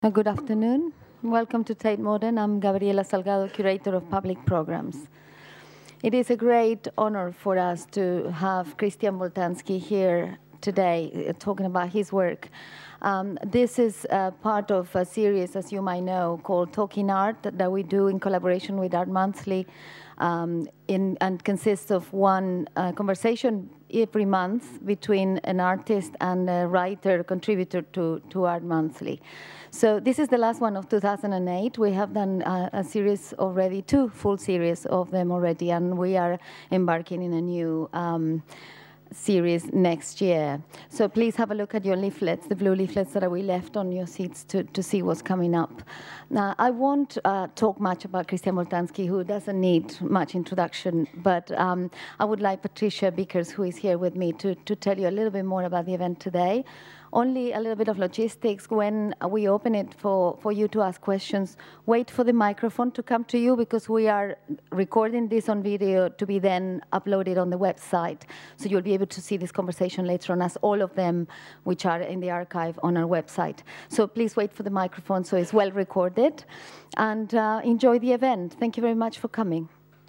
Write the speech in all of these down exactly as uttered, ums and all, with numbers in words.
Uh, Good afternoon. Welcome to Tate Modern. I'm Gabriela Salgado, Curator of Public Programs. It is a great honor for us to have Christian Boltanski here today uh, talking about his work. Um, this is uh, part of a series, as you might know, called Talking Art that we do in collaboration with Art Monthly um, in, and consists of one uh, conversation every month between an artist and a writer contributor to, to Art Monthly. So this is the last one of two thousand eight. We have done a, a series already, two full series of them already, and we are embarking in a new um, series next year. So please have a look at your leaflets, the blue leaflets that we left on your seats to, to see what's coming up. Now, I won't uh, talk much about Christian Boltanski, who doesn't need much introduction, but um, I would like Patricia Bickers, who is here with me, to, to tell you a little bit more about the event today. Only a little bit of logistics. When we open it for, for you to ask questions, wait for the microphone to come to you, because we are recording this on video to be then uploaded on the website. So you'll be able to see this conversation later on, as all of them which are in the archive on our website. So please wait for the microphone so it's well recorded. And uh, enjoy the event. Thank you very much for coming.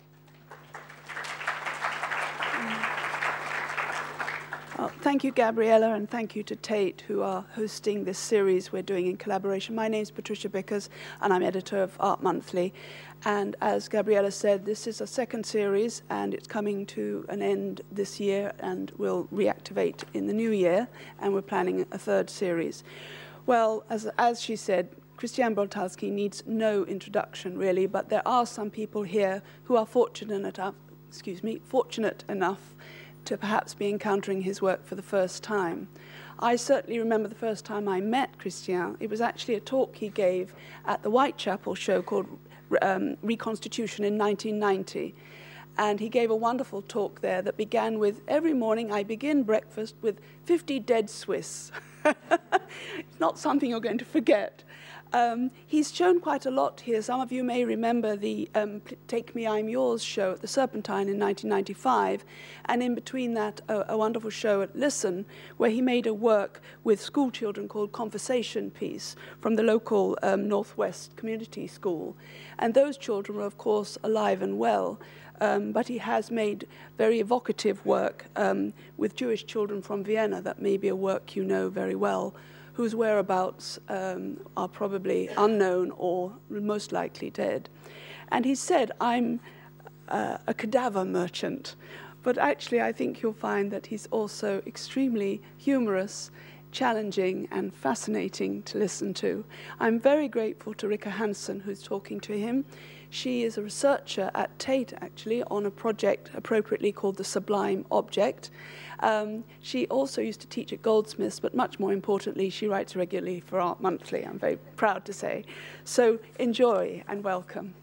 Well, thank you, Gabriela, and thank you to Tate, who are hosting this series we're doing in collaboration. My name's Patricia Bickers, and I'm editor of Art Monthly. And as Gabriela said, this is a second series, and it's coming to an end this year, and we'll reactivate in the new year, and we're planning a third series. Well, as, as she said, Christian Boltanski needs no introduction, really, but there are some people here who are fortunate enough, excuse me, fortunate enough to perhaps be encountering his work for the first time. I certainly remember the first time I met Christian. It was actually a talk he gave at the Whitechapel show called um, Reconstitution in nineteen ninety. And he gave a wonderful talk there that began with, every morning I begin breakfast with fifty dead Swiss. It's not something you're going to forget. Um, he's shown quite a lot here. Some of you may remember the um, Take Me, I'm Yours show at the Serpentine in nineteen ninety-five, and in between that, a, a wonderful show at Listen, where he made a work with school children called Conversation Piece from the local um, Northwest Community School. And those children were, of course, alive and well, um, but he has made very evocative work um, with Jewish children from Vienna. That may be a work you know very well, whose whereabouts um, are probably unknown or most likely dead. And he said, I'm uh, a cadaver merchant. But actually, I think you'll find that he's also extremely humorous, challenging, and fascinating to listen to. I'm very grateful to Rika Hansen, who's talking to him. She is a researcher at Tate, actually, on a project appropriately called The Sublime Object. Um, she also used to teach at Goldsmiths, but much more importantly, she writes regularly for Art Monthly, I'm very proud to say. So enjoy and welcome.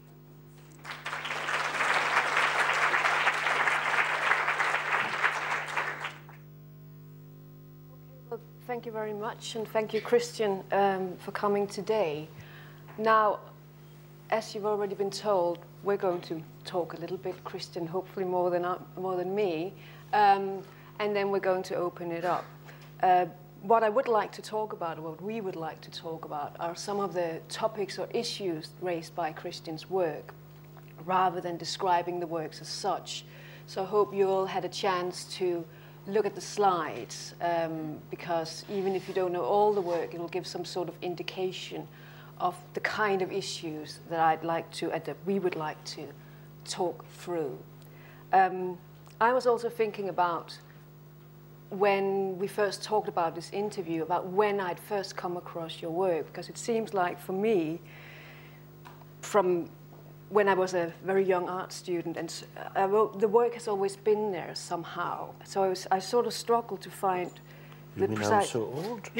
Well, thank you very much, and thank you, Christian, um, for coming today. Now, as you've already been told, we're going to talk a little bit, Christian, hopefully more than, uh, more than me. Um, and then we're going to open it up. Uh, what I would like to talk about, or what we would like to talk about, are some of the topics or issues raised by Christian's work, rather than describing the works as such. So I hope you all had a chance to look at the slides, um, because even if you don't know all the work, it will give some sort of indication of the kind of issues that I'd like to, uh, that we would like to talk through. Um, I was also thinking about, when we first talked about this interview, about when I'd first come across your work, because it seems like for me, from when I was a very young art student, and I wrote, the work has always been there somehow. So I, was, I sort of struggled to find you the mean precise... I'm so old?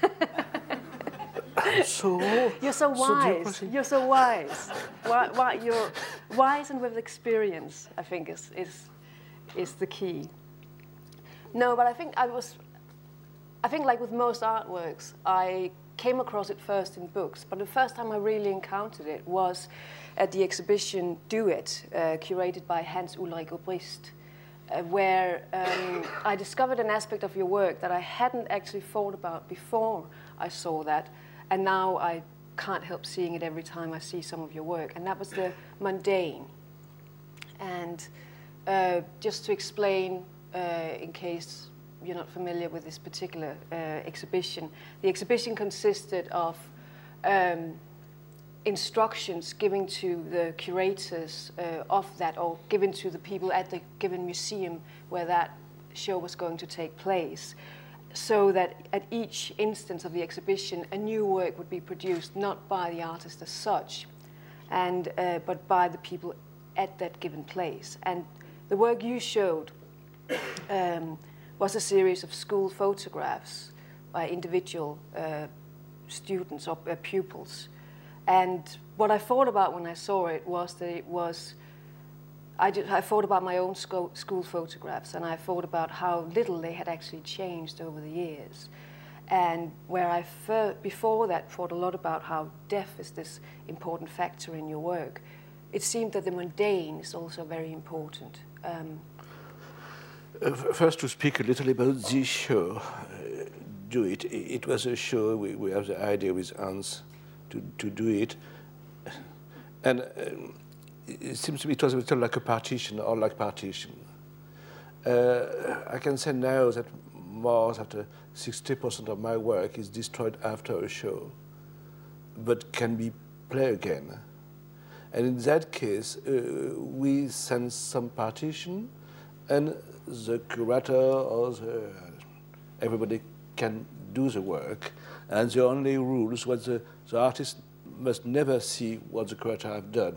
I'm so old. You're so wise. So You're so wise. why, why, you're wise and with experience, I think, is, is, is the key. No, but I think I was, I think like with most artworks, I came across it first in books, but the first time I really encountered it was at the exhibition Do It, uh, curated by Hans Ulrich Obrist, uh, where um, I discovered an aspect of your work that I hadn't actually thought about before I saw that, and now I can't help seeing it every time I see some of your work, and that was the mundane. And uh, just to explain, uh, in case you're not familiar with this particular uh, exhibition, the exhibition consisted of um, instructions given to the curators uh, of that, or given to the people at the given museum where that show was going to take place, so that at each instance of the exhibition a new work would be produced, not by the artist as such, and uh, but by the people at that given place. And the work you showed um, was a series of school photographs by individual uh, students or uh, pupils. And what I thought about when I saw it was that it was, I, just, I thought about my own school, school photographs, and I thought about how little they had actually changed over the years. And where I fir- before that thought a lot about how death is this important factor in your work, it seemed that the mundane is also very important. Um, uh, first, to speak a little about this show, uh, Do It. It was a show, we, we have the idea with Hans to, to do it. And um, it seems to me it was a little like a partition, or like partition. Uh, I can say now that more than sixty percent of my work is destroyed after a show, but can be played again. And in that case, uh, we send some partition, and the curator or the, everybody can do the work. And the only rules was the, the artist must never see what the curator have done.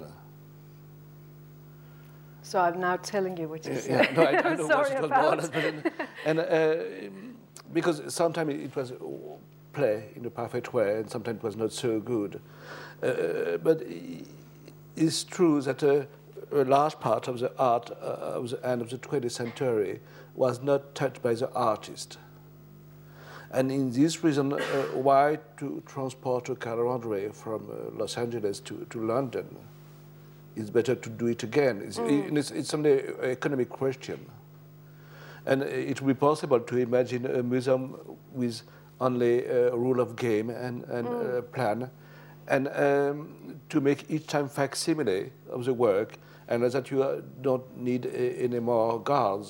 So I'm now telling you what you Yeah, said. yeah, no, I, I know Sorry what it was about. more or less, but then- and uh, because sometimes it was play in a perfect way, and sometimes it was not so good. Uh, but it's true that uh, a large part of the art uh, of the end of the twentieth century was not touched by the artist. And in this reason, uh, why to transport a calandre from uh, Los Angeles to, to London? It's better to do it again. It's, mm. it's, it's only an economic question. And it will be possible to imagine a museum with only a rule of game and, and mm. a plan, and um, to make each time facsimile of the work, and that you uh, don't need uh, any more guards.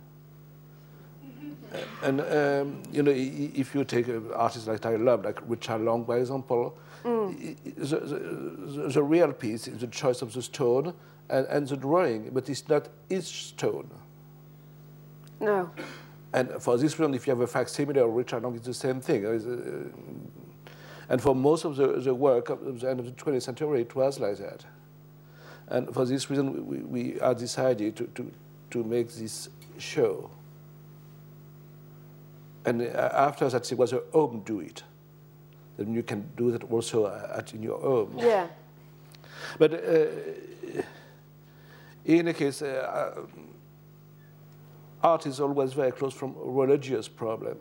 And um, you know, if you take an artist like I love, like Richard Long, by example, mm. the, the, the real piece is the choice of the stone and, and the drawing, but it's not each stone. No. And for this reason, if you have a facsimile of Richard Long, it's the same thing. And for most of the, the work of the end of the twentieth century, it was like that. And for this reason, we, we are decided to, to, to make this show. And after that, it was a home do it. Then you can do that also at in your home. Yeah. But uh, in any case, uh, art is always very close from a religious problem.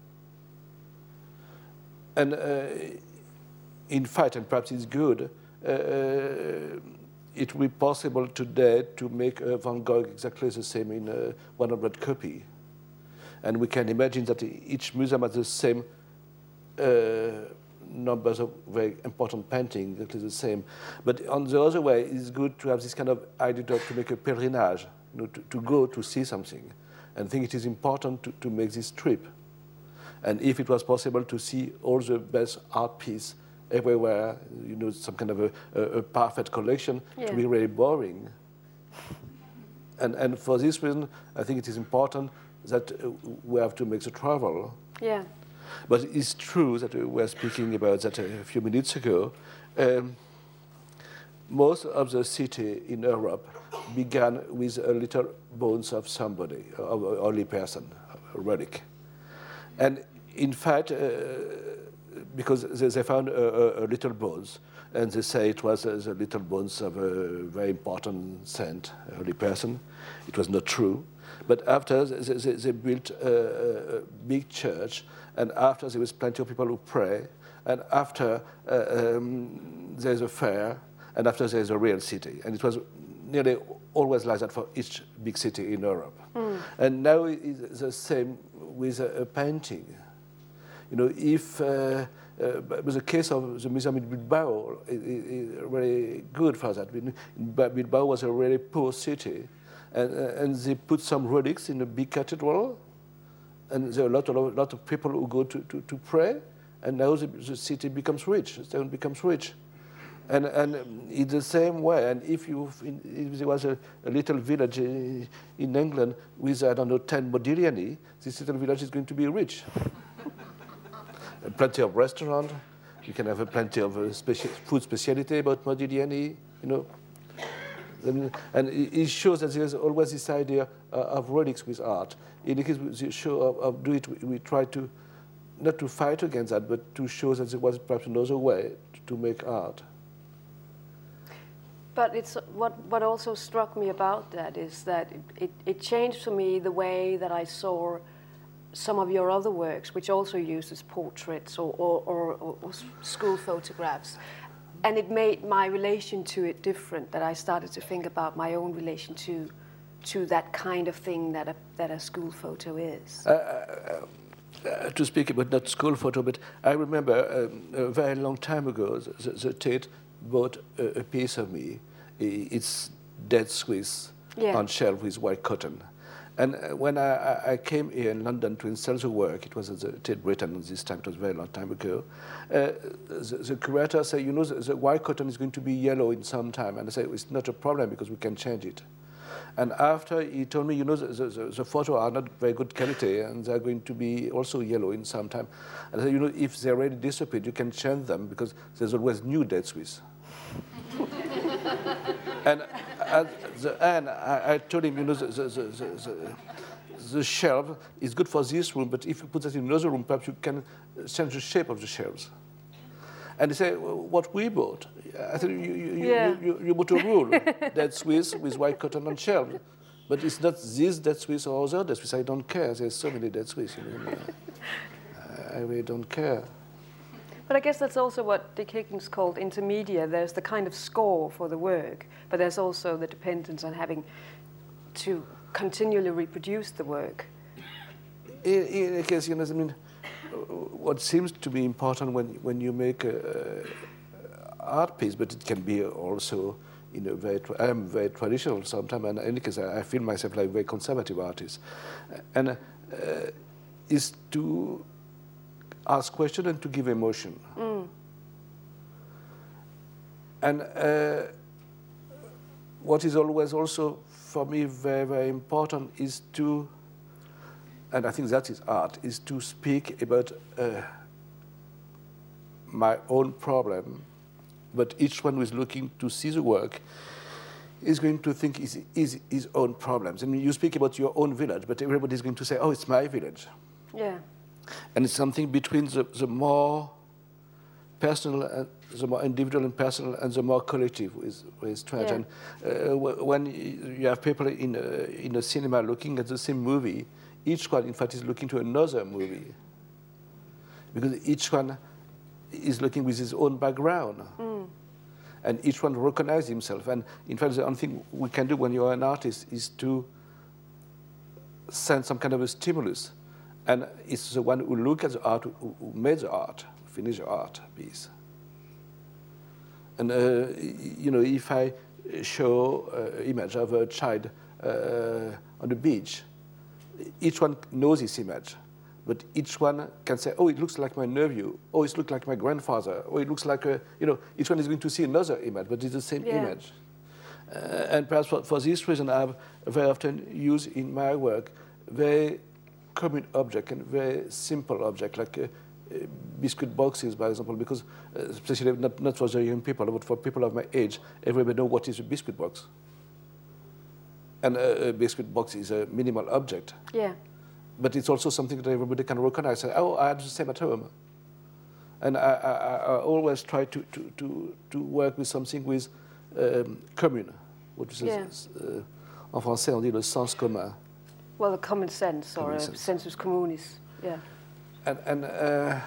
And uh, in fact, and perhaps it's good, uh, it will be possible today to make a Van Gogh exactly the same in a one hundred copy. And we can imagine that each museum has the same uh, numbers of very important paintings, exactly the same. But on the other way, it's good to have this kind of idea to, to make a pelerinage, you know, to, to go to see something. And I think it is important to, to make this trip. And if it was possible to see all the best art pieces everywhere, you know, some kind of a, a, a perfect collection, yeah. It would be really boring. And, and for this reason, I think it is important that uh, we have to make the travel. Yeah. But it's true that we were speaking about that a few minutes ago. Um, most of the city in Europe began with a little bones of somebody, of an only person, a relic. And in fact, uh, because they, they found a, a, a little bones, and they say it was uh, the little bones of a very important saint, a holy person. It was not true. But after, they, they, they built a, a big church, and after there was plenty of people who pray, and after uh, um, there's a fair, and after there's a real city. And it was nearly always like that for each big city in Europe. Mm. And now it's the same with a, a painting. You know, if uh, uh, but the case of the museum in Bilbao is, is really good for that. Bilbao was a really poor city, and, uh, and they put some relics in a big cathedral, and there are a lot, a lot of people who go to, to, to pray, and now the, the city becomes rich, the town becomes rich. And, and in the same way, and if, you, if there was a, a little village in, in England with, I don't know, ten Modigliani, this little village is going to be rich. Plenty of restaurants, you can have a plenty of uh, speci food speciality about Modigliani, you know. And, and it shows that there's always this idea uh, of relics with art. In the case of the show of, of Do It, we, we try to, not to fight against that, but to show that there was perhaps another way to, to make art. But it's, what, what also struck me about that is that it, it, it changed for me the way that I saw some of your other works, which also uses portraits or, or, or, or school photographs. And it made my relation to it different, that I started to think about my own relation to, to that kind of thing that a, that a school photo is. Uh, uh, to speak about not school photo, but I remember um, a very long time ago, the, the Tate bought a, a piece of me. It's dead Swiss, yeah, on shelf with white cotton. And when I, I came here in London to install the work, it was at the Tate Britain this time, it was a very long time ago, uh, the, the curator said, you know, the, the white cotton is going to be yellow in some time. And I said, it's not a problem because we can change it. And after he told me, you know, the, the, the photos are not very good quality and they're going to be also yellow in some time. And I said, you know, if they already disappeared, you can change them because there's always new dead Swiss. And at the end, I, I told him, you know, the, the, the, the, the shelf is good for this room, but if you put that in another room, perhaps you can change the shape of the shelves. And he said, well, what we bought? I said, you, you, yeah. you, you, you bought a rule, dead Swiss with white cotton on shelves. But it's not this dead Swiss or other dead Swiss. I don't care. There's so many dead Swiss. You know, I really don't care. But I guess that's also what Dick Higgins called intermedia. There's the kind of score for the work, but there's also the dependence on having to continually reproduce the work. In, in a case, you know, I mean, what seems to be important when, when you make a, a art piece, but it can be also, you know, very, I am very traditional sometimes, and in any case, I, I feel myself like a very conservative artist, and uh, is to ask questions and to give emotion. Mm. And uh, what is always also for me very, very important is to, and I think that is art, is to speak about uh, my own problem, but each one who is looking to see the work is going to think is his, his own problems. I mean, you speak about your own village, but everybody is going to say, oh, it's my village. Yeah. And it's something between the, the more personal, and the more individual and personal, and the more collective is, is strange. Yeah. And uh, when you have people in a, in a cinema looking at the same movie, each one, in fact, is looking to another movie. Because each one is looking with his own background. Mm. And each one recognizes himself. And in fact, the only thing we can do when you're an artist is to send some kind of a stimulus. And it's the one who look at the art, who, who made the art, finished the art piece. And, uh, you know, if I show an image of a child uh, on the beach, each one knows this image, but each one can say, oh, it looks like my nephew, oh, it looks like my grandfather, oh, it looks like, a, you know, each one is going to see another image, but it's the same yeah. image. Uh, and perhaps for, for this reason, I have very often used in my work very common object and very simple object, like uh, uh, biscuit boxes, for example, because uh, especially not, not for the young people, but for people of my age, everybody knows what is a biscuit box. And a, a biscuit box is a minimal object. Yeah. But it's also something that everybody can recognize. Oh, I had the same at home. And I, I, I always try to, to, to, to work with something with um, commune, which is, yeah. uh, en français on dit le sens commun. Well, the common sense, common or a sense. sensus communis, yeah. And, and uh,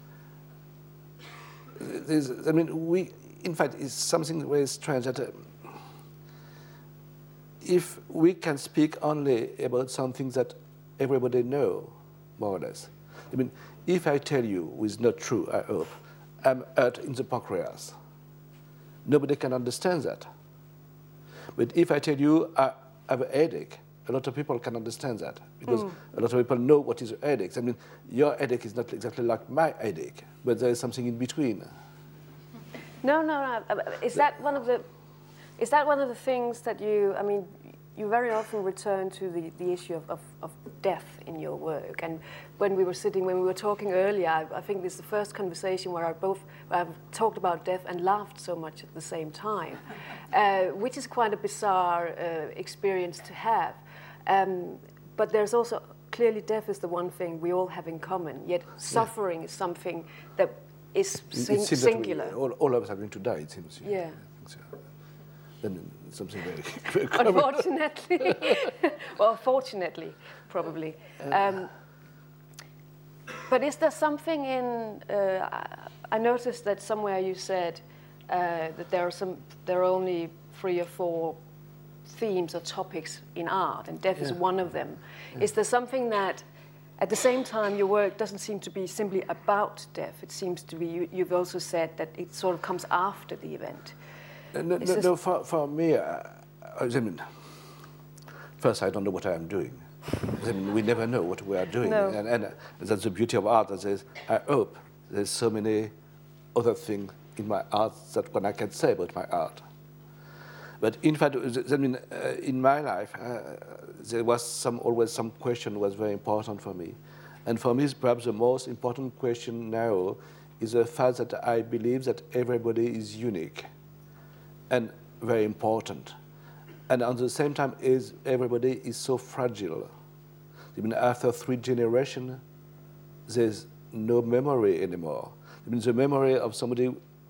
there's, I mean, we, in fact, it's something very strange that uh, if we can speak only about something that everybody knows, more or less. I mean, if I tell you, which is not true, I hope, I'm hurt in the pancreas. Nobody can understand that. But if I tell you I have a headache, a lot of people can understand that, because mm. a lot of people know what is a headache. I mean, your headache is not exactly like my headache, but there is something in between. No, no, no. Is that one of the, is that one of the things that you, I mean, you very often return to the, the issue of, of, of death in your work. And when we were sitting, when we were talking earlier, I, I think this is the first conversation where I both I've talked about death and laughed so much at the same time, uh, which is quite a bizarre uh, experience to have. Um, but there's also, clearly death is the one thing we all have in common, yet suffering yeah. is something that is sing it singular. We, all, all of us are going to die, it seems. Yeah. yeah. So. Then something very common. Unfortunately. Well, fortunately, probably. Um, but is there something in, uh, I noticed that somewhere you said uh, that there are some, there are only three or four themes or topics in art, and death yeah. is one of them. Yeah. Is there something that, at the same time, your work doesn't seem to be simply about death? It seems to be, you, you've also said that it sort of comes after the event. No, no, no for, for me, uh, I mean, first, I don't know what I am doing. I mean, we never know what we are doing. No. And, and uh, that's the beauty of art. That there's, I hope there's so many other things in my art that one I can say about my art. But in fact, I mean, uh, in my life, uh, there was some, always some question was very important for me. And for me, perhaps the most important question now is the fact that I believe that everybody is unique and very important. And at the same time, is everybody is so fragile. I mean, after three generations, there's no memory anymore. I mean, the memory of somebody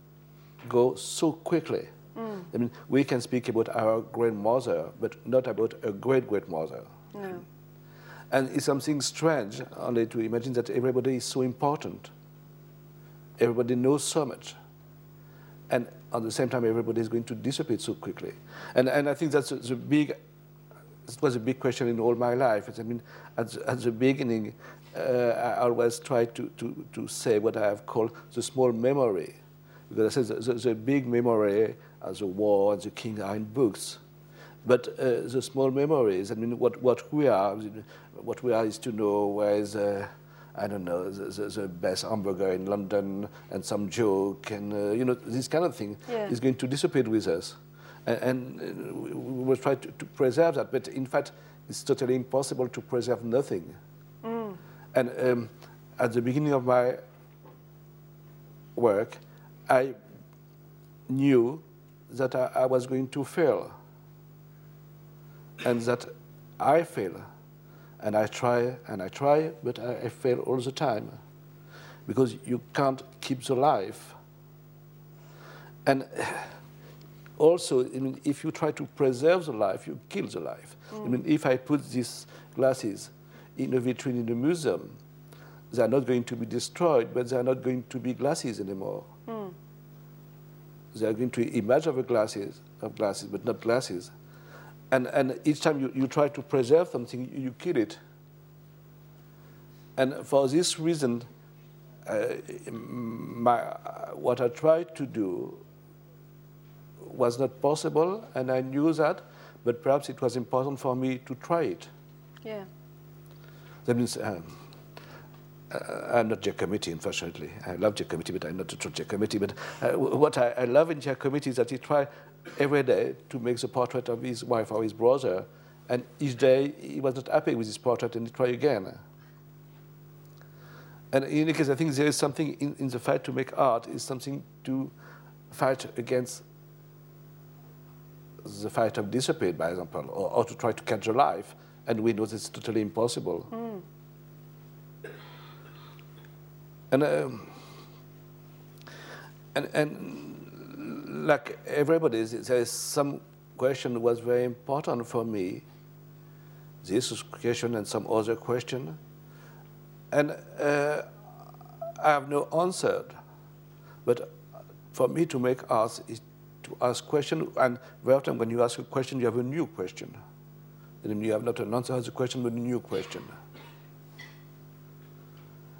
goes so quickly. Mm. I mean, we can speak about our grandmother, but not about a great-great-mother. No. And it's something strange only to imagine that everybody is so important. Everybody knows so much. And at the same time, everybody is going to dissipate so quickly. And, and I think that's the big, it was a big question in all my life. I mean, at the, at the beginning, uh, I always tried to, to, to say what I have called the small memory. Because I said the, the, the big memory, as the war and the king are in books. But uh, the small memories, I mean, what, what we are, what we are is to know where is, uh, I don't know, the, the, the best hamburger in London and some joke and, uh, you know, this kind of thing yeah. is going to dissipate with us. And, and we will try to, to preserve that, but in fact, it's totally impossible to preserve nothing. Mm. And um, at the beginning of my work, I knew that I, I was going to fail and that I fail. And I try and I try, but I, I fail all the time because you can't keep the life. And also, I mean, if you try to preserve the life, you kill the life. Mm. I mean, if I put these glasses in a vitrine in a museum, they are not going to be destroyed, but they are not going to be glasses anymore. Mm. They are going to image of a glasses, of glasses, but not glasses. And, and each time you, you try to preserve something, you, you kill it. And for this reason, uh, my, what I tried to do was not possible, and I knew that, but perhaps it was important for me to try it. Yeah. That means um, I'm not Giacometti, unfortunately. I love Giacometti, but I'm not a true Giacometti. But uh, what I, I love in Giacometti is that he tried every day to make the portrait of his wife or his brother, and each day he was not happy with his portrait and he tried again. And in any case, I think there is something in, in the fight to make art is something to fight against the fight of dissipate, by example, or, or to try to catch a life, and we know it's totally impossible. Mm. And, um, and, and like everybody, there is some question that was very important for me, this question and some other question, and uh, I have no answer. But for me to make art is to ask questions, and very often when you ask a question, you have a new question. And you have not an answer to the question, but a new question.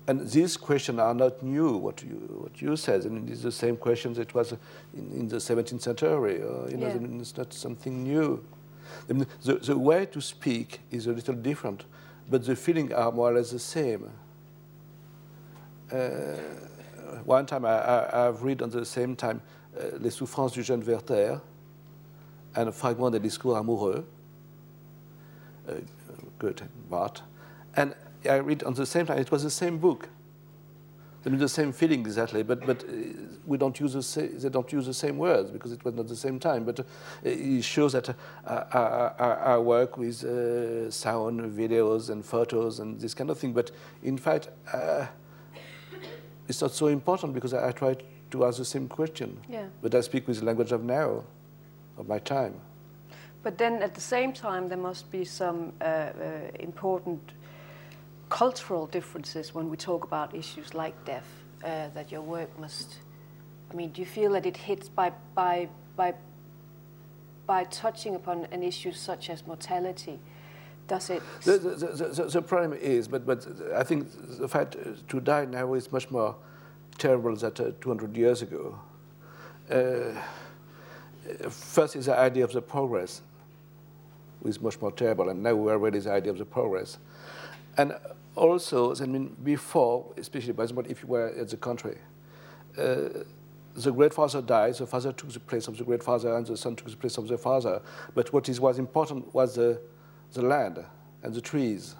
And these questions are not new, what you, what you said. I mean, it's the same questions it was in, in the seventeenth century. Uh, you know, Yeah. I mean, it's not something new. I mean, the, the way to speak is a little different, but the feelings are more or less the same. Uh, one time I, I, I've read on the same time uh, Les souffrances du jeune Werther and a fragment des discours amoureux, uh, Goethe, Barth. And I read on the same time, it was the same book. I mean, the same feeling exactly, but, but uh, we don't use the sa- they don't use the same words because it was not the same time. But uh, it shows that uh, our, our, our work with uh, sound, videos, and photos and this kind of thing. But in fact, uh, it's not so important because I, I try to ask the same question. Yeah. But I speak with the language of now, of my time. But then at the same time, there must be some uh, uh, important cultural differences when we talk about issues like death, uh, that your work must, I mean, do you feel that it hits by, by, by, by touching upon an issue such as mortality? Does it? The, the, the, the, the problem is, but, but I think the fact to die now is much more terrible than uh, two hundred years ago. Uh, first is the idea of the progress, which is much more terrible, and now we are ready the idea of the progress. And also, I mean, before, especially by example, if you were at the country, uh, the great father died, the father took the place of the great father, and the son took the place of the father. But what is was important was the, the land and the trees.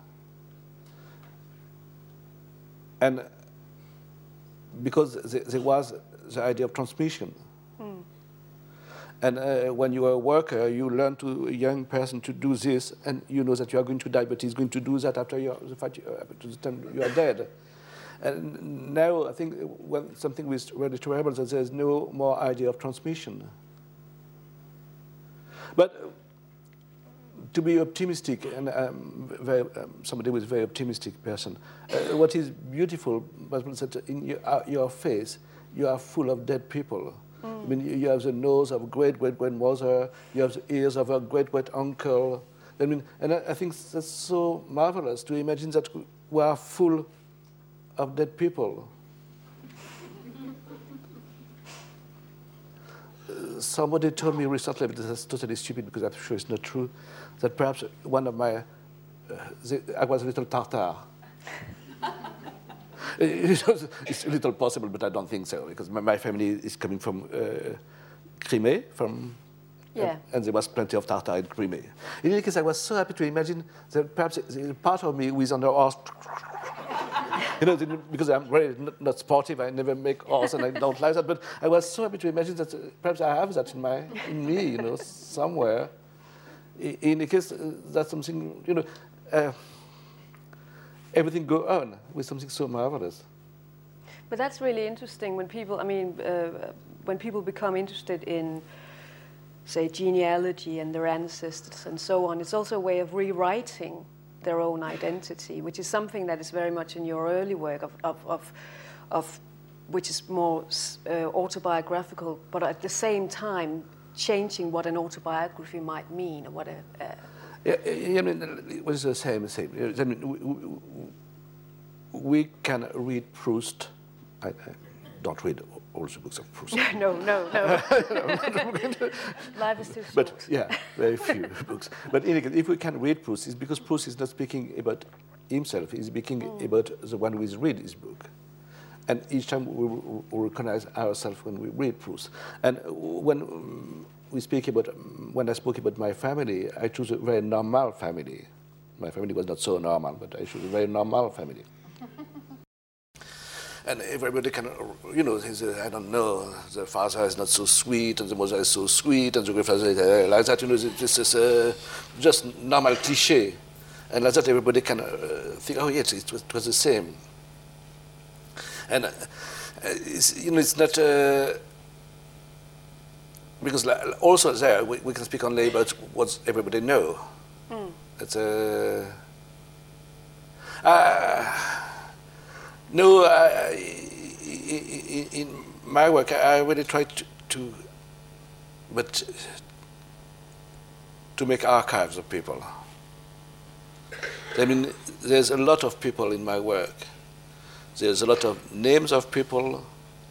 And because there, there was the idea of transmission. Mm. And uh, when you are a worker, you learn to a young person to do this, and you know that you are going to die, but he's going to do that after you are, the fact you, uh, to the time you are dead. And now I think when something is really terrible that there's no more idea of transmission. But to be optimistic, and um, very, um, somebody who is a very optimistic person, uh, what is beautiful is that in your, uh, your face, you are full of dead people. Mm. I mean, you, you have the nose of a great-great-grandmother, you have the ears of a great-great-uncle. I mean, and I, I think that's so marvelous to imagine that we are full of dead people. uh, somebody told me recently, but this is totally stupid because I'm sure it's not true, that perhaps one of my, uh, the, I was a little Tartar. It's a little possible, but I don't think so, because my, my family is coming from uh, Crimea, from, yeah. and, and there was plenty of Tartar in Crimea. In any case, I was so happy to imagine that perhaps there's a part of me who is on the horse, you know, because I'm really not, not sportive, I never make horse and I don't like that, but I was so happy to imagine that uh, perhaps I have that in, my, in me, you know, somewhere. In any case, uh, that's something, you know, uh, everything go on with something so marvelous. But that's really interesting when people, I mean, uh, when people become interested in, say, genealogy and their ancestors and so on, it's also a way of rewriting their own identity, which is something that is very much in your early work of, of, of, of which is more uh, autobiographical, but at the same time changing what an autobiography might mean or what a... Uh, Yeah, I mean, it was the same. same. I mean, we, we, we can read Proust. I, I don't read all the books of Proust. no, no, no. Life is too short. But yeah, very few books. But in any case, if we can read Proust, it's because Proust is not speaking about himself. He's speaking mm. about the one who is read his book. And each time we, we recognize ourselves when we read Proust. And when um, we speak about, when I spoke about my family, I chose a very normal family. My family was not so normal, but I chose a very normal family. And everybody can, you know, says, I don't know, the father is not so sweet, and the mother is so sweet, and the grandfather is uh, like that, you know, this is uh, just normal cliché. And like that, everybody can uh, think, oh, yes, it was, it was the same. And, uh, it's, you know, it's not... Uh, Because also there, we, we can speak only about what everybody know. Mm. It's a... Uh, uh, no, uh, in, in my work, I really try to, to, but to make archives of people. I mean, there's a lot of people in my work There's a lot of names of people.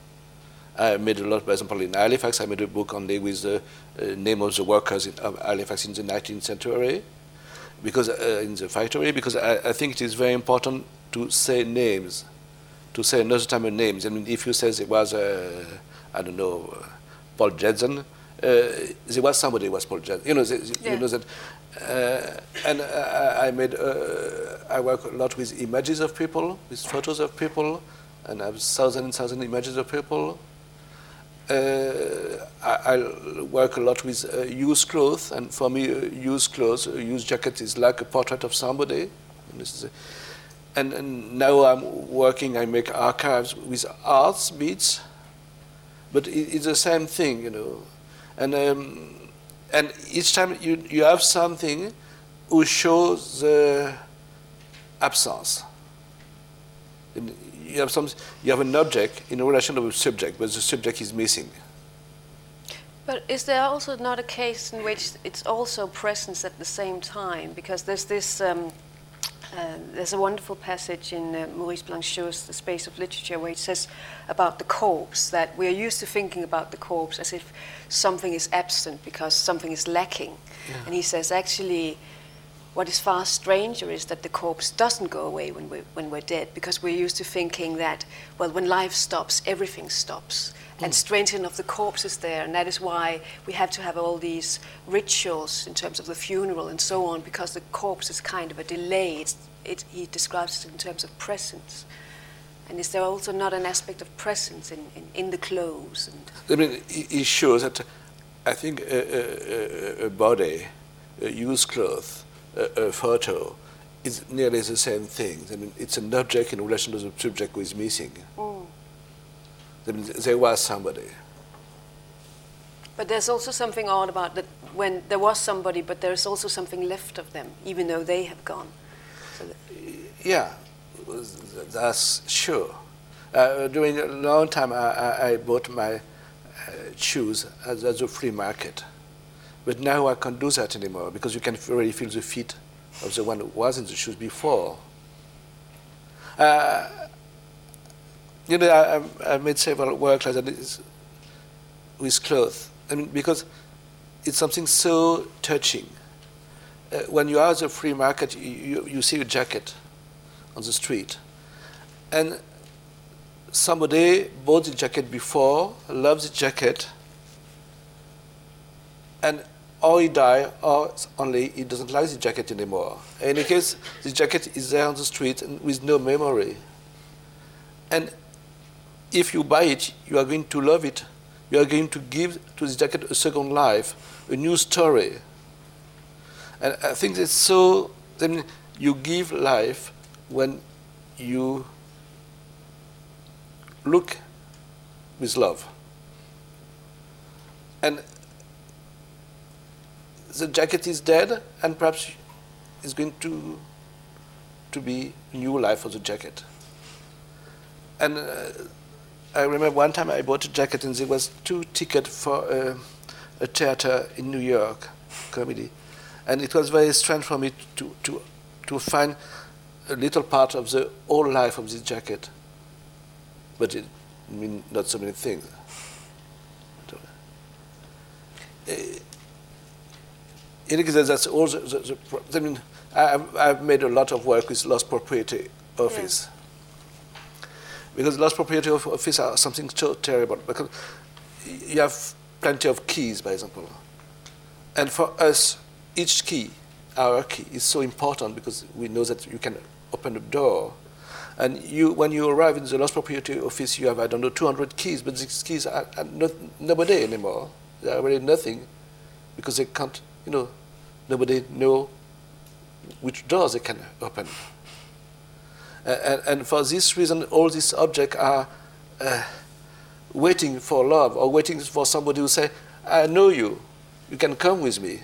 I made a lot, for example, in Halifax. I made a book only with the uh, name of the workers in, of Halifax in the nineteenth century, because uh, in the factory, because I, I think it is very important to say names, to say another time of names. I mean, if you say it was, uh, I don't know, uh, Paul Jedson, uh, there was somebody who was Paul Jedson. You know, the, yeah. you know that. Uh, and uh, I made, uh, I work a lot with images of people, with photos of people, and I have thousand and thousand images of people. Uh, I, I work a lot with uh, used clothes, and for me, uh, used clothes, a used jacket is like a portrait of somebody. And, this is a, and, and now I'm working, I make archives with arts beats, but it, it's the same thing, you know. And um, and each time you you have something who shows the absence. And you have some, you have an object in a relation to a subject, but the subject is missing. But is there also not a case in which it's also presence at the same time? Because there's this, um, uh, there's a wonderful passage in uh, Maurice Blanchot's The Space of Literature where it says about the corpse, that we are used to thinking about the corpse as if something is absent because something is lacking. Yeah. And he says, actually, what is far stranger is that the corpse doesn't go away when we're, when we're dead, because we're used to thinking that, well, when life stops, everything stops. Mm. And strange enough, the corpse is there, and that is why we have to have all these rituals in terms of the funeral and so on, because the corpse is kind of a delay. It's, it, he describes it in terms of presence. And is there also not an aspect of presence in, in, in the clothes? And I mean, he shows that, I think, a, a, a body, a used cloth, A, a photo is nearly the same thing. I mean, it's an object in relation to the subject who is missing. Mm. I mean, there was somebody. But there's also something odd about that when there was somebody, but there's also something left of them, even though they have gone. So yeah, that's sure. Uh, during a long time, I, I, I bought my uh, shoes at, at the flea market. But now I can't do that anymore because you can already feel the feet of the one who was in the shoes before. Uh, you know, I, I made several works like that with clothes. I mean, because it's something so touching. Uh, when you are at the free market, you, you, you see a jacket on the street. And somebody bought the jacket before, loves the jacket, and or he died, or only he doesn't like the jacket anymore. In any case, the jacket is there on the street and with no memory. And if you buy it, you are going to love it. You are going to give to the jacket a second life, a new story. And I think it's so, I mean, you give life when you look with love. And the jacket is dead, and perhaps it's going to to be new life for the jacket. And uh, I remember one time I bought a jacket, and there was two tickets for uh, a theater in New York, comedy, and it was very strange for me to to to find a little part of the whole life of this jacket, but it mean not so many things. Uh, In case that's all the, the, the, I mean, I've, I've made a lot of work with lost propriety office. Yeah. Because lost propriety office are something so terrible, because you have plenty of keys, for example. And for us, each key, our key, is so important because we know that you can open a door. And you, when you arrive in the lost propriety office, you have, I don't know, two hundred keys, but these keys are, are not nobody anymore. They are really nothing because they can't, you know, nobody know which doors they can open. Uh, and, and for this reason, all these objects are uh, waiting for love or waiting for somebody who say, I know you, you can come with me.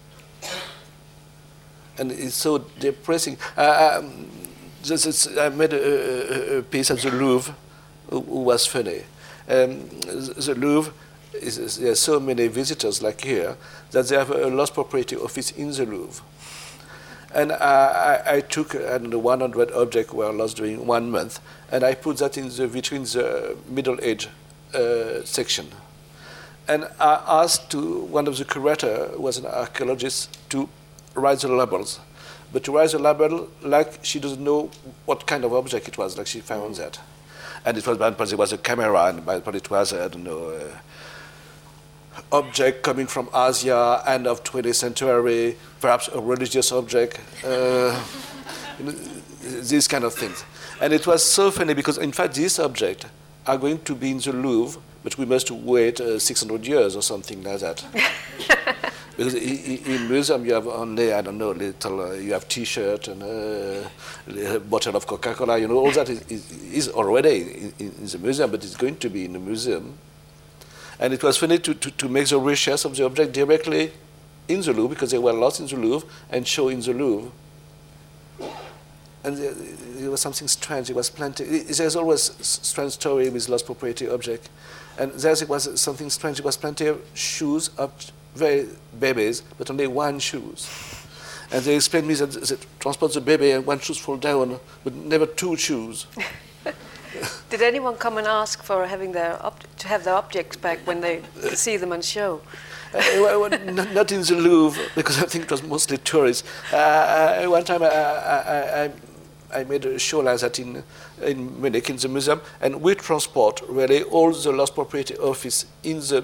And it's so depressing. Uh, um, this is, I made a, a, a piece at the Louvre who, who was funny. Um, the Louvre, is, is, there are so many visitors like here that they have a lost property office in the Louvre. And uh, I, I took uh, and one hundred objects were lost during one month, and I put that in the between the middle age uh, section. And I asked to one of the curators, who was an archaeologist, to write the labels. But to write the label like she doesn't know what kind of object it was, like she found that. And it was, because it was a camera, and but it was, I don't know, uh, object coming from Asia, end of twentieth century, perhaps a religious object, uh, you know, these kind of things. And it was so funny because, in fact, these objects are going to be in the Louvre, but we must wait uh, six hundred years or something like that. Because in museum you have only, I don't know, little, uh, you have T-shirt and uh, a bottle of Coca-Cola, you know, all that is, is, is already in, in the museum, but it's going to be in the museum. And it was funny to, to, to make the research of the object directly in the Louvre, because they were lost in the Louvre, and show in the Louvre. And there, there was something strange, there was plenty, there's always a strange story with lost property object. And there was something strange, there was plenty of shoes of very babies, but only one shoes. And they explained me that they transport the baby and one shoes fall down, but never two shoes. Did anyone come and ask for having their to have their objects back when they see them on show? Uh, well, not, not in the Louvre, because I think it was mostly tourists. Uh, one time I, I, I, I made a show like that in, in Munich, in the museum, and we transport really all the lost property office in the